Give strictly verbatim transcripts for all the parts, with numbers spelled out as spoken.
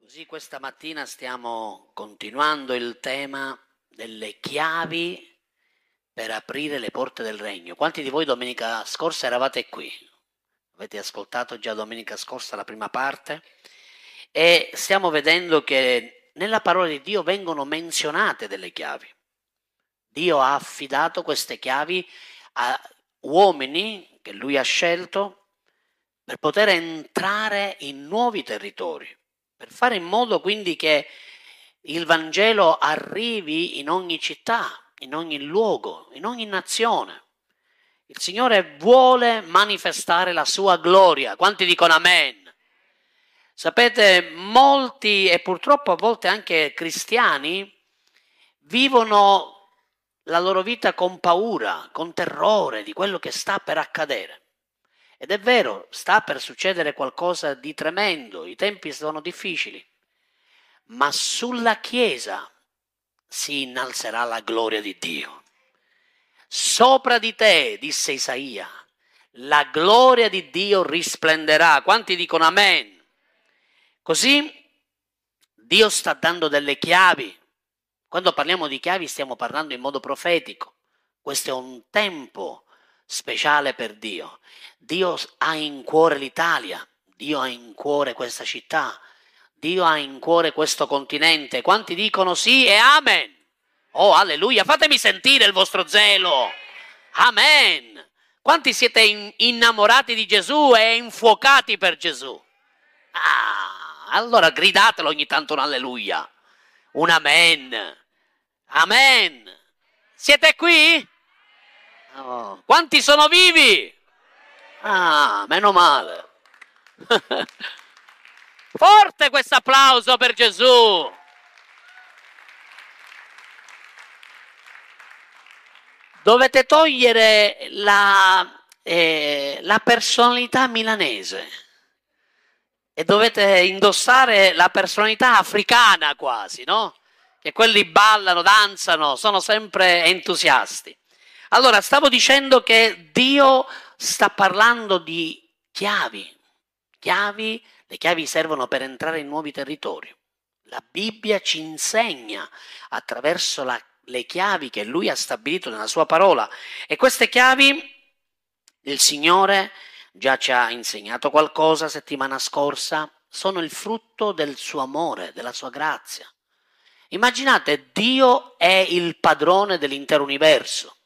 Così questa mattina stiamo continuando il tema delle chiavi per aprire le porte del regno. Quanti di voi domenica scorsa eravate qui? Avete ascoltato già domenica scorsa la prima parte? E stiamo vedendo che nella parola di Dio vengono menzionate delle chiavi. Dio ha affidato queste chiavi a uomini che Lui ha scelto per poter entrare in nuovi territori, per fare in modo quindi che il Vangelo arrivi in ogni città, in ogni luogo, in ogni nazione. Il Signore vuole manifestare la sua gloria. Quanti dicono amen? Sapete, molti e purtroppo a volte anche cristiani vivono la loro vita con paura, con terrore di quello che sta per accadere. Ed è vero, sta per succedere qualcosa di tremendo, i tempi sono difficili, ma sulla Chiesa si innalzerà la gloria di Dio. Sopra di te, disse Isaia, la gloria di Dio risplenderà. Quanti dicono amen? Così Dio sta dando delle chiavi. Quando parliamo di chiavi stiamo parlando in modo profetico. Questo è un tempo speciale per Dio. Dio ha in cuore l'Italia, Dio ha in cuore questa città, Dio ha in cuore questo continente. Quanti dicono sì e amen? Oh, alleluia, fatemi sentire il vostro zelo. Amen. Quanti siete in, innamorati di Gesù e infuocati per Gesù? Ah, allora gridatelo ogni tanto un alleluia, un amen. Amen. Siete qui? Oh. Quanti sono vivi? Ah, meno male. Forte questo applauso per Gesù. Dovete togliere la, eh, la personalità milanese e dovete indossare la personalità africana quasi, no? Che quelli ballano, danzano, sono sempre entusiasti. Allora, stavo dicendo che Dio sta parlando di chiavi. Chiavi, le chiavi servono per entrare in nuovi territori. La Bibbia ci insegna attraverso la, le chiavi che Lui ha stabilito nella sua parola. E queste chiavi, il Signore già ci ha insegnato qualcosa settimana scorsa, sono il frutto del suo amore, della sua grazia. Immaginate, Dio è il padrone dell'intero universo.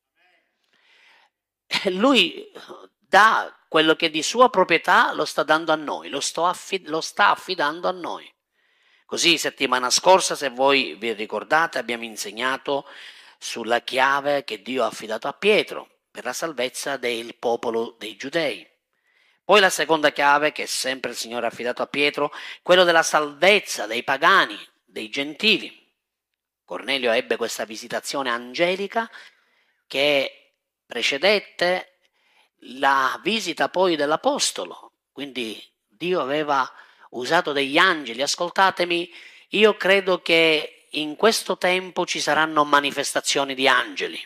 Lui dà quello che di sua proprietà lo sta dando a noi, lo, sto affid- lo sta affidando a noi. Così settimana scorsa, se voi vi ricordate, abbiamo insegnato sulla chiave che Dio ha affidato a Pietro per la salvezza del popolo dei Giudei. Poi la seconda chiave che sempre il Signore ha affidato a Pietro, quello della salvezza dei pagani, dei gentili. Cornelio ebbe questa visitazione angelica che precedette la visita poi dell'apostolo, quindi Dio aveva usato degli angeli. Ascoltatemi, io credo che in questo tempo ci saranno manifestazioni di angeli.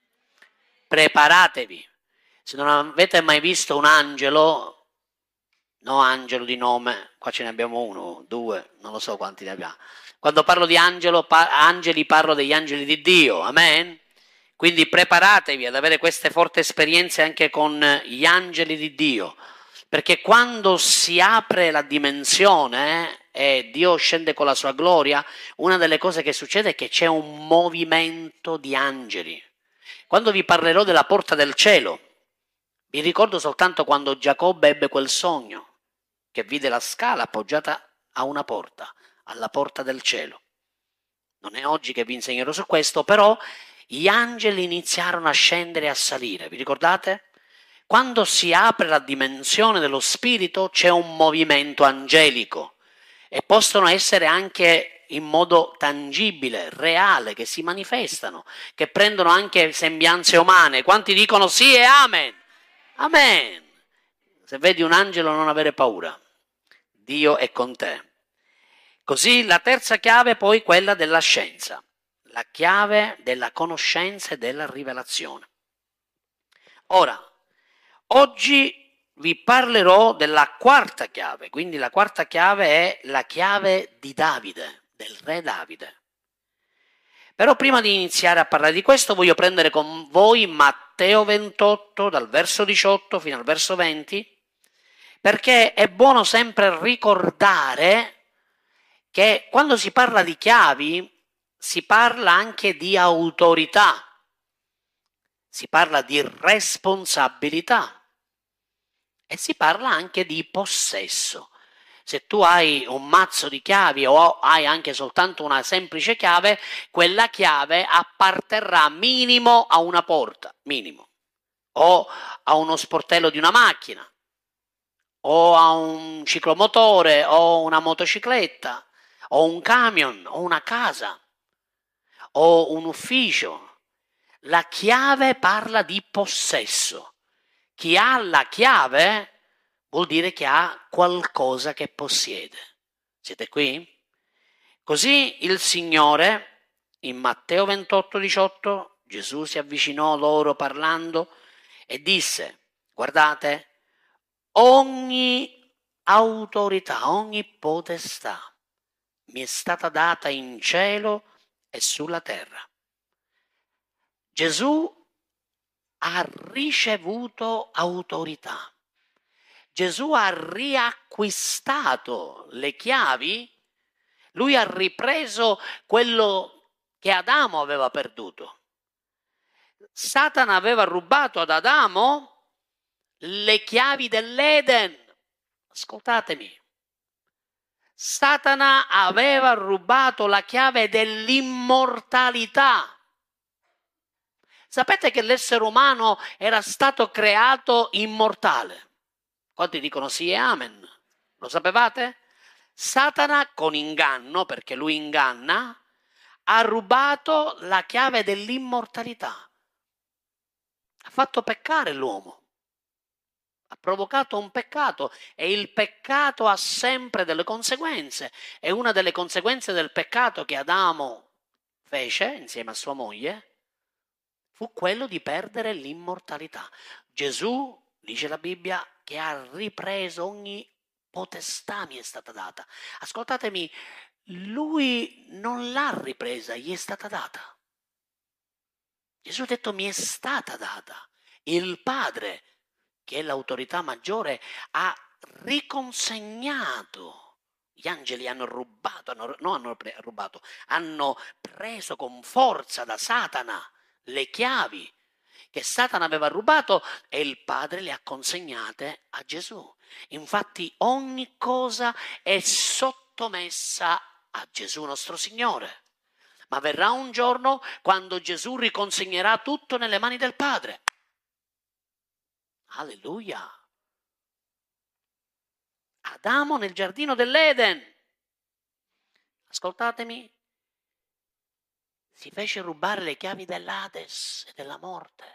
Preparatevi. Se non avete mai visto un angelo, no angelo di nome, qua ce ne abbiamo uno, due, non lo so quanti ne abbiamo. Quando parlo di angelo, pa- angeli parlo degli angeli di Dio, amen? Quindi preparatevi ad avere queste forti esperienze anche con gli angeli di Dio, perché quando si apre la dimensione eh, e Dio scende con la sua gloria, una delle cose che succede è che c'è un movimento di angeli. Quando vi parlerò della porta del cielo, vi ricordo soltanto quando Giacobbe ebbe quel sogno, che vide la scala appoggiata a una porta, alla porta del cielo. Non è oggi che vi insegnerò su questo, però gli angeli iniziarono a scendere e a salire, vi ricordate? Quando si apre la dimensione dello spirito c'è un movimento angelico e possono essere anche in modo tangibile, reale, che si manifestano, che prendono anche sembianze umane. Quanti dicono sì e amen? Amen. Se vedi un angelo non avere paura, Dio è con te. Così la terza chiave poi quella della scienza, la chiave della conoscenza e della rivelazione. Ora, oggi vi parlerò della quarta chiave, quindi la quarta chiave è la chiave di Davide, del re Davide. Però prima di iniziare a parlare di questo voglio prendere con voi Matteo ventotto, dal verso diciotto fino al verso venti, perché è buono sempre ricordare che quando si parla di chiavi si parla anche di autorità, si parla di responsabilità e si parla anche di possesso. Se tu hai un mazzo di chiavi o hai anche soltanto una semplice chiave, quella chiave apparterrà minimo a una porta, minimo, o a uno sportello di una macchina, o a un ciclomotore, o una motocicletta, o un camion, o una casa, o un ufficio. La chiave parla di possesso. Chi ha la chiave vuol dire che ha qualcosa che possiede. Siete qui? Così il Signore, in Matteo ventotto diciotto, Gesù si avvicinò loro parlando e disse: guardate, ogni autorità, ogni potestà mi è stata data in cielo e sulla terra. Gesù ha ricevuto autorità. Gesù ha riacquistato le chiavi, lui ha ripreso quello che Adamo aveva perduto. Satana aveva rubato ad Adamo le chiavi dell'Eden. Ascoltatemi. Satana aveva rubato la chiave dell'immortalità. Sapete che l'essere umano era stato creato immortale? Quanti dicono sì e amen? Lo sapevate? Satana con inganno, perché lui inganna, ha rubato la chiave dell'immortalità. Ha fatto peccare l'uomo. Ha provocato un peccato e il peccato ha sempre delle conseguenze. E una delle conseguenze del peccato che Adamo fece insieme a sua moglie fu quello di perdere l'immortalità. Gesù, dice la Bibbia, che ha ripreso ogni potestà mi è stata data. Ascoltatemi, lui non l'ha ripresa, gli è stata data. Gesù ha detto mi è stata data. Il Padre, che è l'autorità maggiore, ha riconsegnato. Gli angeli hanno rubato, hanno, no hanno pre- rubato, hanno preso con forza da Satana le chiavi che Satana aveva rubato e il Padre le ha consegnate a Gesù. Infatti ogni cosa è sottomessa a Gesù nostro Signore. Ma verrà un giorno quando Gesù riconsegnerà tutto nelle mani del Padre. Alleluia. Adamo nel giardino dell'Eden, ascoltatemi, si fece rubare le chiavi dell'Ades e della morte.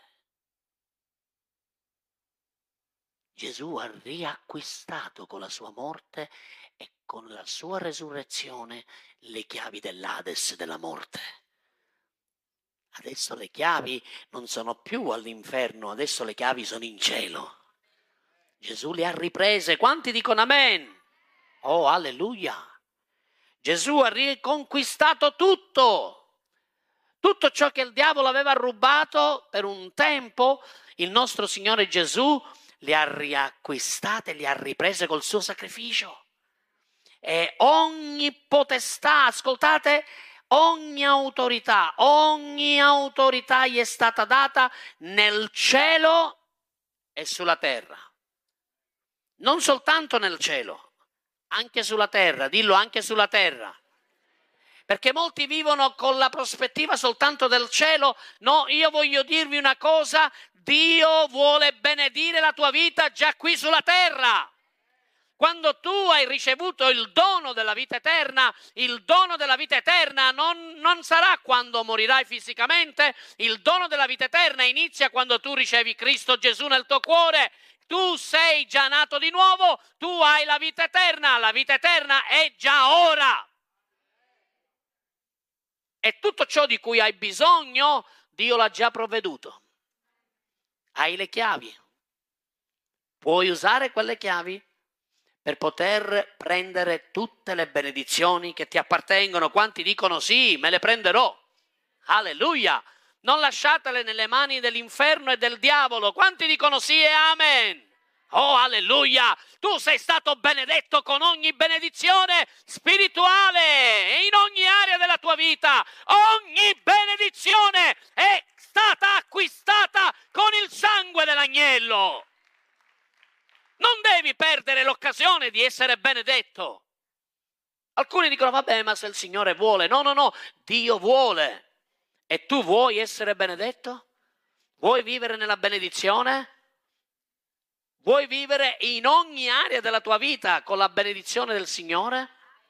Gesù ha riacquistato con la sua morte e con la sua resurrezione le chiavi dell'Ades e della morte. Adesso le chiavi non sono più all'inferno, adesso le chiavi sono in cielo. Gesù le ha riprese. Quanti dicono amen? Oh, alleluia. Gesù ha riconquistato tutto. Tutto ciò che il diavolo aveva rubato per un tempo, il nostro Signore Gesù le ha riacquistate, le ha riprese col suo sacrificio. E ogni potestà, ascoltate, ogni autorità, ogni autorità gli è stata data nel cielo e sulla terra. Non soltanto nel cielo, anche sulla terra, dillo anche sulla terra. Perché molti vivono con la prospettiva soltanto del cielo. No, io voglio dirvi una cosa, Dio vuole benedire la tua vita già qui sulla terra. Quando tu hai ricevuto il dono della vita eterna, il dono della vita eterna non, non sarà quando morirai fisicamente, il dono della vita eterna inizia quando tu ricevi Cristo Gesù nel tuo cuore. Tu sei già nato di nuovo, tu hai la vita eterna, la vita eterna è già ora. E tutto ciò di cui hai bisogno, Dio l'ha già provveduto. Hai le chiavi. Puoi usare quelle chiavi per poter prendere tutte le benedizioni che ti appartengono. Quanti dicono sì, me le prenderò? Alleluia! Non lasciatele nelle mani dell'inferno e del diavolo. Quanti dicono sì e amen? Oh, alleluia! Tu sei stato benedetto con ogni benedizione spirituale e in ogni area della tua vita. Ogni benedizione è stata acquistata con il sangue dell'agnello. Non devi perdere l'occasione di essere benedetto. Alcuni dicono, vabbè, ma se il Signore vuole. No, no, no, Dio vuole. E tu vuoi essere benedetto? Vuoi vivere nella benedizione? Vuoi vivere in ogni area della tua vita con la benedizione del Signore?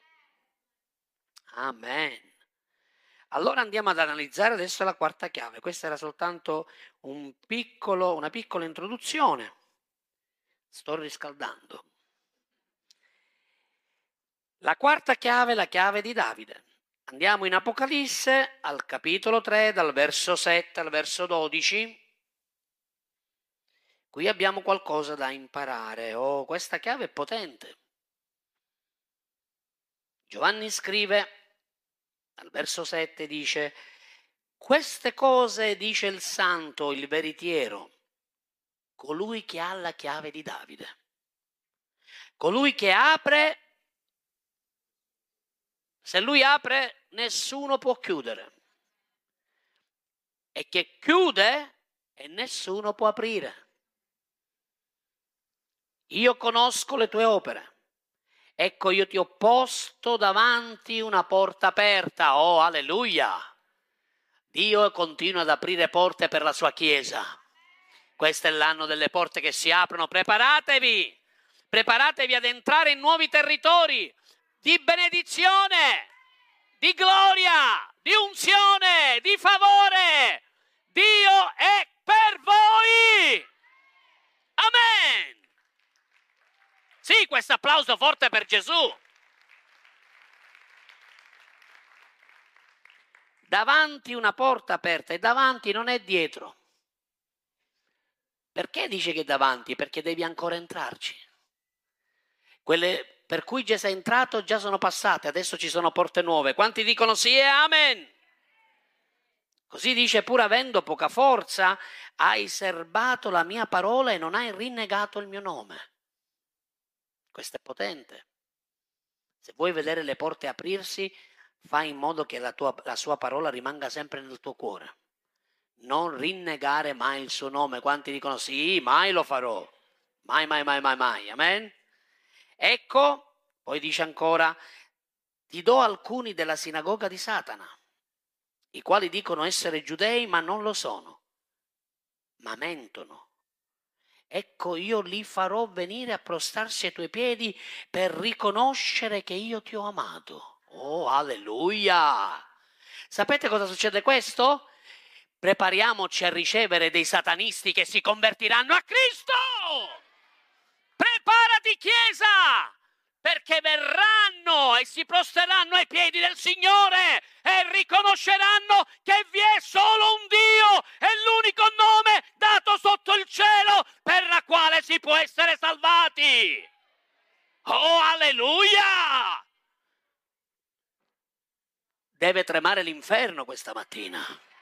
Amen. Allora andiamo ad analizzare adesso la quarta chiave. Questa era soltanto un piccolo, una piccola introduzione. Sto riscaldando. La quarta chiave è la chiave di Davide. Andiamo in Apocalisse al capitolo tre, dal verso sette al verso dodici. Qui abbiamo qualcosa da imparare. Oh, questa chiave è potente. Giovanni scrive, al verso sette dice, queste cose dice il santo, il veritiero, colui che ha la chiave di Davide. Colui che apre, se lui apre, nessuno può chiudere. E che chiude e nessuno può aprire. Io conosco le tue opere. Ecco, io ti ho posto davanti una porta aperta. Oh, alleluia! Dio continua ad aprire porte per la sua Chiesa. Questo è l'anno delle porte che si aprono. Preparatevi! Preparatevi ad entrare in nuovi territori di benedizione, di gloria, di unzione, di favore. Dio è per voi! Amen! Sì, questo applauso forte per Gesù. Davanti una porta aperta, e davanti non è dietro. Perché dice che davanti? Perché devi ancora entrarci. Quelle per cui già sei entrato già sono passate, adesso ci sono porte nuove. Quanti dicono sì e amen? Così dice, pur avendo poca forza, hai serbato la mia parola e non hai rinnegato il mio nome. Questo è potente. Se vuoi vedere le porte aprirsi, fai in modo che la, tua, la sua parola rimanga sempre nel tuo cuore. Non rinnegare mai il suo nome. Quanti dicono sì, mai lo farò. Mai, mai, mai, mai, mai. Amen? Ecco, poi dice ancora, ti do alcuni della sinagoga di Satana, i quali dicono essere giudei ma non lo sono, ma mentono. Ecco, io li farò venire a prostarsi ai tuoi piedi per riconoscere che io ti ho amato. Oh, alleluia! Sapete cosa succede questo? Prepariamoci a ricevere dei satanisti che si convertiranno a Cristo! Preparati, Chiesa! Perché verranno e si prosteranno ai piedi del Signore e riconosceranno che vi è solo un Dio e l'unico nome dato sotto il cielo per la quale si può essere salvati. Oh, alleluia! Deve tremare l'inferno questa mattina.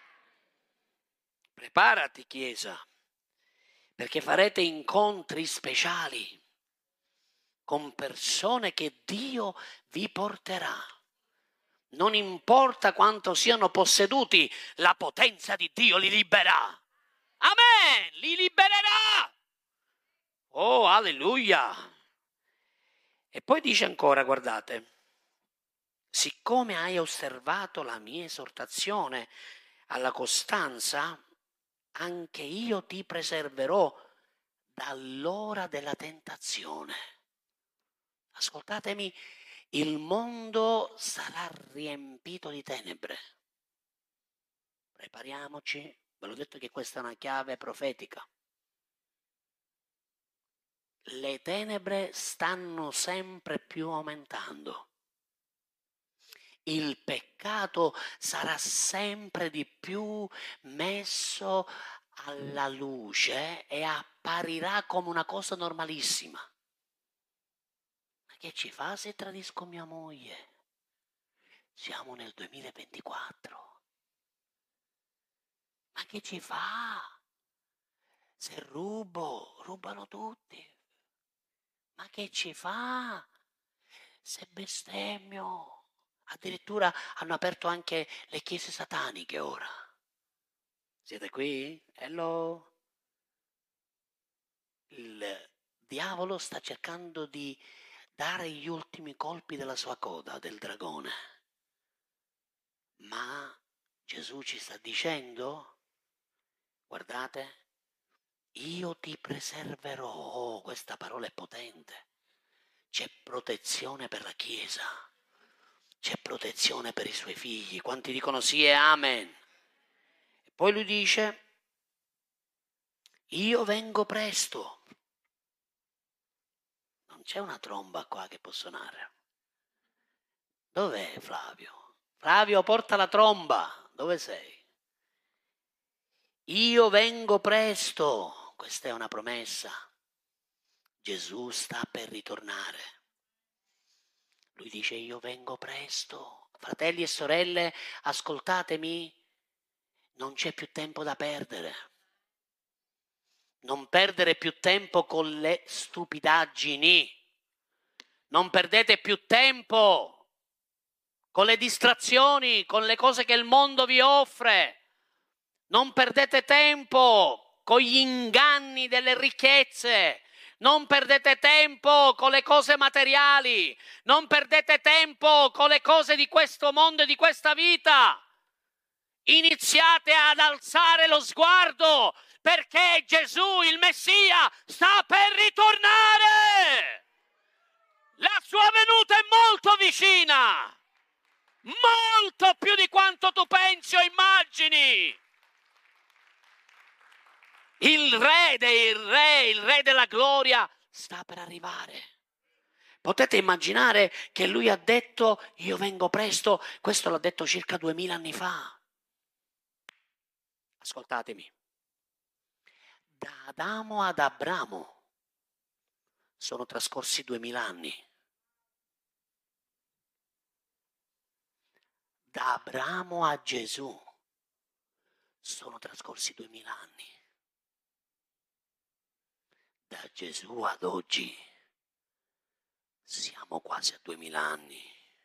Preparati, Chiesa, perché farete incontri speciali con persone che Dio vi porterà. Non importa quanto siano posseduti, la potenza di Dio li libererà. Amen! Li libererà! Oh, alleluia! E poi dice ancora, guardate, siccome hai osservato la mia esortazione alla costanza, anche io ti preserverò dall'ora della tentazione. Ascoltatemi, il mondo sarà riempito di tenebre. Prepariamoci, ve l'ho detto che questa è una chiave profetica. Le tenebre stanno sempre più aumentando. Il peccato sarà sempre di più messo alla luce e apparirà come una cosa normalissima. Ma che ci fa se tradisco mia moglie? Siamo nel duemilaventiquattro. Ma che ci fa? Se rubo, rubano tutti. Ma che ci fa? Se bestemmio. Addirittura hanno aperto anche le chiese sataniche ora. Siete qui? Hello? Il diavolo sta cercando di dare gli ultimi colpi della sua coda, del dragone. Ma Gesù ci sta dicendo, guardate, io ti preserverò. Oh, questa parola è potente. C'è protezione per la Chiesa, c'è protezione per i suoi figli. Quanti dicono sì e amen? E poi lui dice, io vengo presto. Non c'è una tromba qua che può suonare. Dov'è Flavio? Flavio, porta la tromba. Dove sei? Io vengo presto. Questa è una promessa. Gesù sta per ritornare. Lui dice io vengo presto. Fratelli e sorelle, ascoltatemi. Non c'è più tempo da perdere. Non perdere più tempo con le stupidaggini. Non perdete più tempo con le distrazioni, con le cose che il mondo vi offre. Non perdete tempo con gli inganni delle ricchezze. Non perdete tempo con le cose materiali. Non perdete tempo con le cose di questo mondo e di questa vita. Iniziate ad alzare lo sguardo perché Gesù, il Messia, sta per ritornare. La sua venuta è molto vicina. Molto più di quanto tu pensi o immagini. Il re dei re, il re della gloria sta per arrivare. Potete immaginare che lui ha detto io vengo presto? Questo l'ha detto circa duemila anni fa. Ascoltatemi. Da Adamo ad Abramo sono trascorsi duemila anni. Da Abramo a Gesù sono trascorsi duemila anni. Da Gesù ad oggi siamo quasi a duemila anni.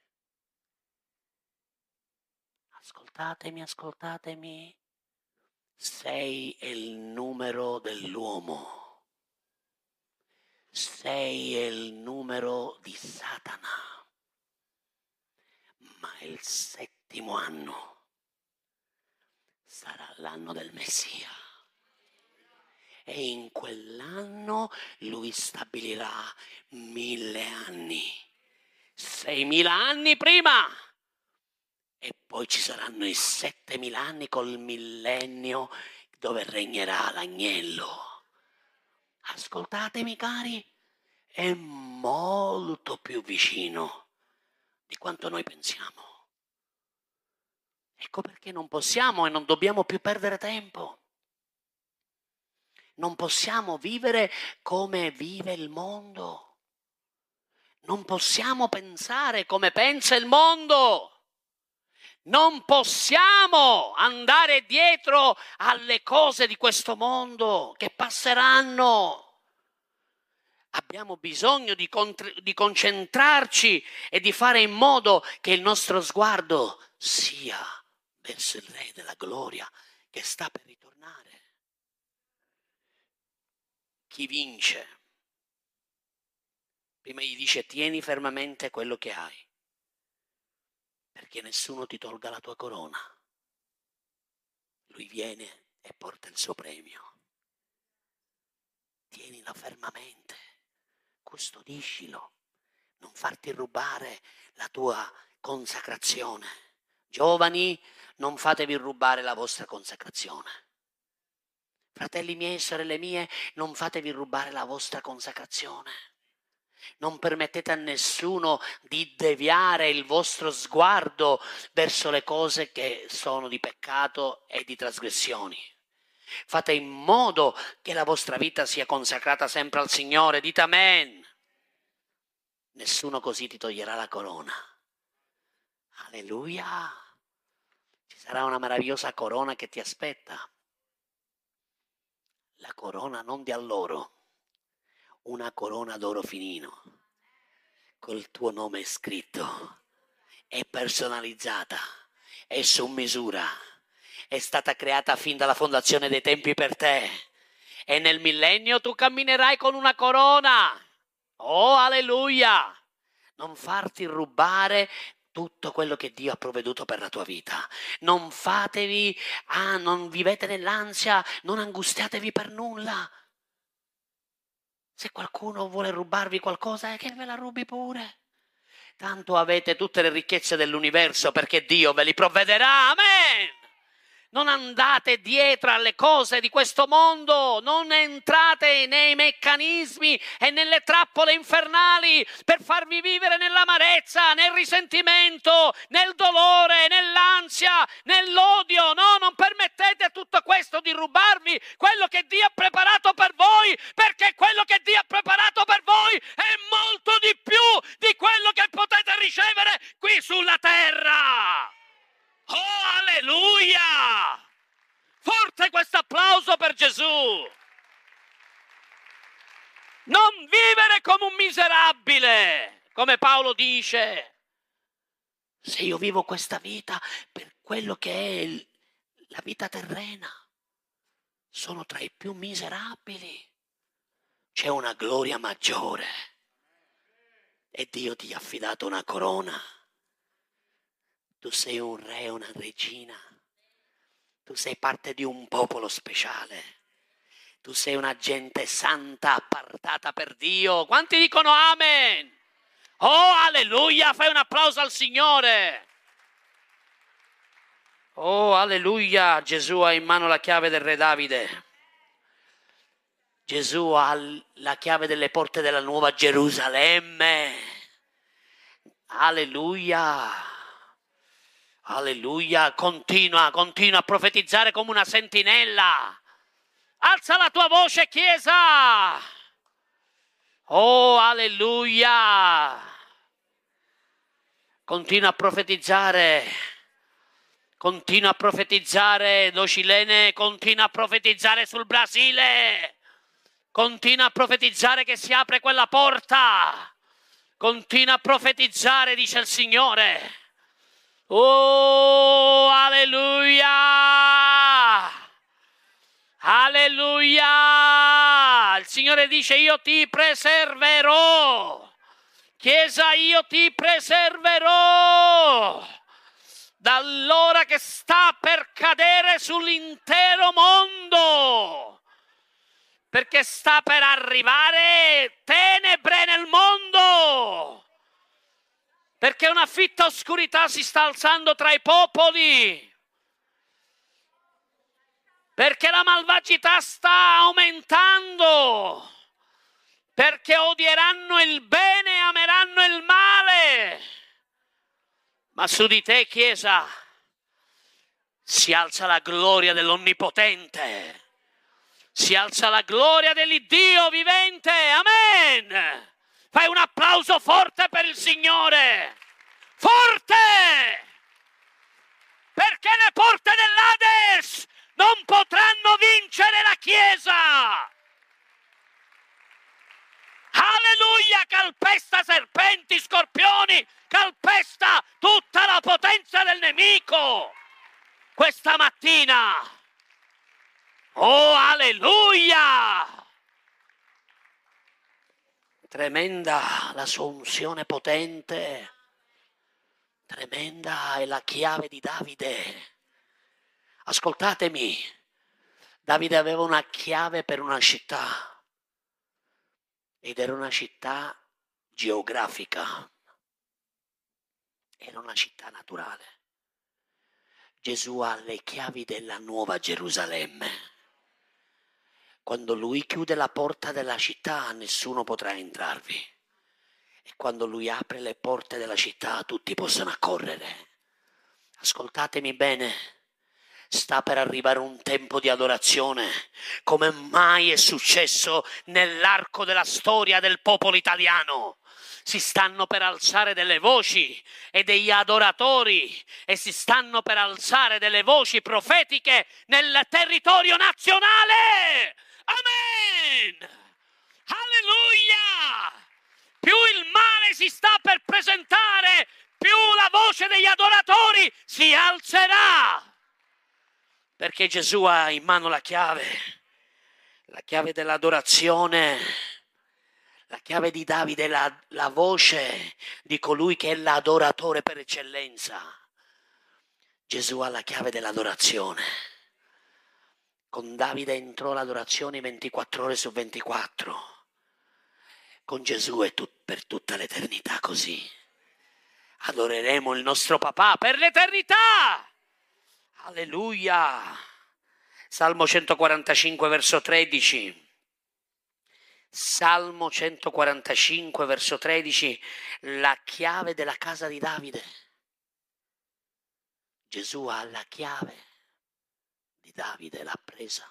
Ascoltatemi, ascoltatemi. Sei è il numero dell'uomo. Sei è il numero di Satana. Ma il settimo anno sarà l'anno del Messia. E in quell'anno lui stabilirà mille anni. Seimila anni prima. E poi ci saranno i settemila anni col millennio dove regnerà l'agnello. Ascoltatemi cari, è molto più vicino di quanto noi pensiamo. Ecco perché non possiamo e non dobbiamo più perdere tempo. Non possiamo vivere come vive il mondo. Non possiamo pensare come pensa il mondo. Non possiamo andare dietro alle cose di questo mondo che passeranno. Abbiamo bisogno di, contr- di concentrarci e di fare in modo che il nostro sguardo sia verso il Re della Gloria che sta per ritornare. Chi vince? Prima gli dice tieni fermamente quello che hai, perché nessuno ti tolga la tua corona. Lui viene e porta il suo premio. Tienila fermamente, custodiscilo, non farti rubare la tua consacrazione. Giovani, non fatevi rubare la vostra consacrazione. Fratelli miei e sorelle mie, non fatevi rubare la vostra consacrazione. Non permettete a nessuno di deviare il vostro sguardo verso le cose che sono di peccato e di trasgressioni. Fate in modo che la vostra vita sia consacrata sempre al Signore. Dite amen. Nessuno così ti toglierà la corona. Alleluia. Ci sarà una meravigliosa corona che ti aspetta. La corona non di alloro, una corona d'oro finino, col tuo nome scritto, è personalizzata, è su misura, è stata creata fin dalla fondazione dei tempi per te. E nel millennio tu camminerai con una corona. Oh, alleluia! Non farti rubare tutto quello che Dio ha provveduto per la tua vita. Non fatevi, ah, non vivete nell'ansia, non angustiatevi per nulla. Se qualcuno vuole rubarvi qualcosa, è che ve la rubi pure. Tanto avete tutte le ricchezze dell'universo perché Dio ve li provvederà. Amen! Non andate dietro alle cose di questo mondo, non entrate nei meccanismi e nelle trappole infernali per farvi vivere nell'amarezza, nel risentimento, nel dolore, nell'ansia, nell'odio. No, non permettete a tutto questo di rubarvi quello che Dio ha preparato per voi, perché quello che Dio ha preparato per voi è molto di più di quello che potete ricevere qui sulla terra. Oh, alleluia! Forte questo applauso per Gesù! Non vivere come un miserabile, come Paolo dice. Se io vivo questa vita per quello che è il, la vita terrena, sono tra i più miserabili. C'è una gloria maggiore e Dio ti ha affidato una corona. Tu sei un re, una regina. Tu sei parte di un popolo speciale. Tu sei una gente santa appartata per Dio. Quanti dicono amen? Oh, alleluia, fai un applauso al Signore. Oh, alleluia, Gesù ha in mano la chiave del re Davide. Gesù ha la chiave delle porte della nuova Gerusalemme. Alleluia. Alleluia, continua, continua a profetizzare come una sentinella. Alza la tua voce, Chiesa. Oh, alleluia. Continua a profetizzare. Continua a profetizzare, Docilene, continua a profetizzare sul Brasile. Continua a profetizzare che si apre quella porta. Continua a profetizzare, dice il Signore. Oh, alleluia! Alleluia! Il Signore dice: io ti preserverò. Chiesa, io ti preserverò dall'ora che sta per cadere sull'intero mondo, perché sta per arrivare tenebre nel mondo. Perché una fitta oscurità si sta alzando tra i popoli. Perché la malvagità sta aumentando. Perché odieranno il bene e ameranno il male. Ma su di te, Chiesa, si alza la gloria dell'Onnipotente. Si alza la gloria dell'Iddio vivente. Amen. Fai un applauso forte per il Signore. Forte! Perché le porte dell'Ades non potranno vincere la Chiesa. Alleluia! Calpesta serpenti, scorpioni, calpesta tutta la potenza del nemico questa mattina. Oh, alleluia! Tremenda la sua unzione potente, tremenda è la chiave di Davide. Ascoltatemi, Davide aveva una chiave per una città ed era una città geografica, era una città naturale. Gesù ha le chiavi della nuova Gerusalemme. Quando lui chiude la porta della città, nessuno potrà entrarvi. E quando lui apre le porte della città, tutti possono accorrere. Ascoltatemi bene. sta per arrivare un tempo di adorazione come mai è successo nell'arco della storia del popolo italiano. Si stanno per alzare delle voci e degli adoratori e si stanno per alzare delle voci profetiche nel territorio nazionale. Amen! Alleluia! Più il male si sta per presentare, più la voce degli adoratori si alzerà. Perché Gesù ha in mano la chiave, la chiave dell'adorazione, la chiave di Davide, la, la voce di colui che è l'adoratore per eccellenza. Gesù ha la chiave dell'adorazione. Con Davide entrò l'adorazione ventiquattro ore su ventiquattro. Con Gesù è tut- per tutta l'eternità così. Adoreremo il nostro papà per l'eternità. Alleluia. Salmo centoquarantacinque verso tredici. Salmo centoquarantacinque verso tredici, la chiave della casa di Davide. Gesù ha la chiave di Davide, l'ha presa.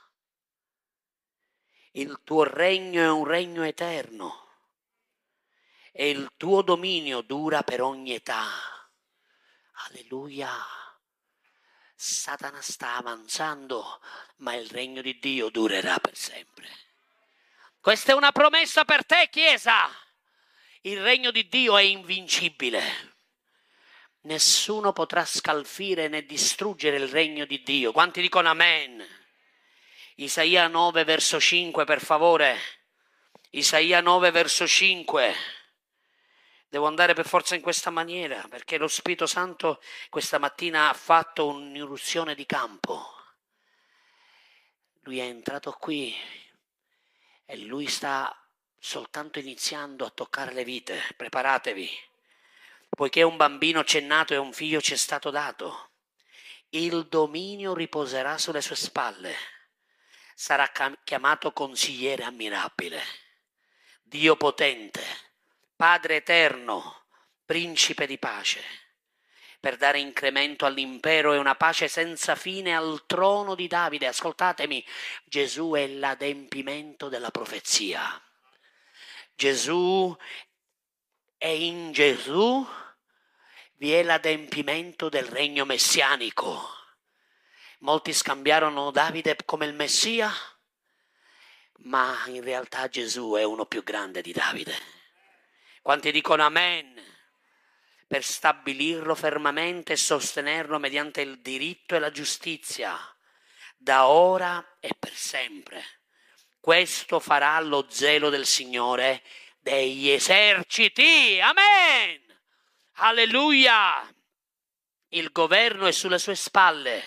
Il tuo regno è un regno eterno e il tuo dominio dura per ogni età. Alleluia. Satana sta avanzando, ma il regno di Dio durerà per sempre. Questa è una promessa per te, Chiesa. Il regno di Dio è invincibile. Nessuno potrà scalfire né distruggere il regno di Dio. Quanti dicono amen? Isaia nove verso cinque, per favore. Isaia nove verso cinque. Devo andare per forza in questa maniera, perché lo Spirito Santo questa mattina ha fatto un'irruzione di campo. Lui è entrato qui e lui sta soltanto iniziando a toccare le vite. Preparatevi, poiché un bambino c'è nato e un figlio ci è stato dato. Il dominio riposerà sulle sue spalle. Sarà chiamato consigliere ammirabile, Dio potente, Padre eterno, principe di pace, per dare incremento all'impero e una pace senza fine al trono di Davide. Ascoltatemi, Gesù è l'adempimento della profezia. Gesù e in Gesù vi è l'adempimento del regno messianico. Molti scambiarono Davide come il Messia, ma in realtà Gesù è uno più grande di Davide. Quanti dicono amen? Per stabilirlo fermamente e sostenerlo mediante il diritto e la giustizia, da ora e per sempre. Questo farà lo zelo del Signore degli eserciti. Amen! Alleluia! Il governo è sulle sue spalle.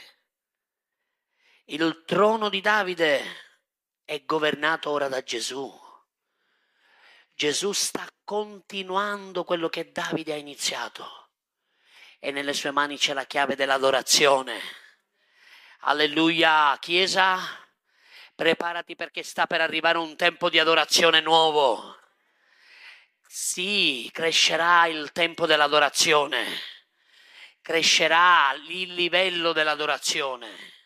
Il trono di Davide è governato ora da Gesù. Gesù sta continuando quello che Davide ha iniziato e nelle sue mani c'è la chiave dell'adorazione. Alleluia, Chiesa, preparati perché sta per arrivare un tempo di adorazione nuovo. Sì, crescerà il tempo dell'adorazione, crescerà il livello dell'adorazione.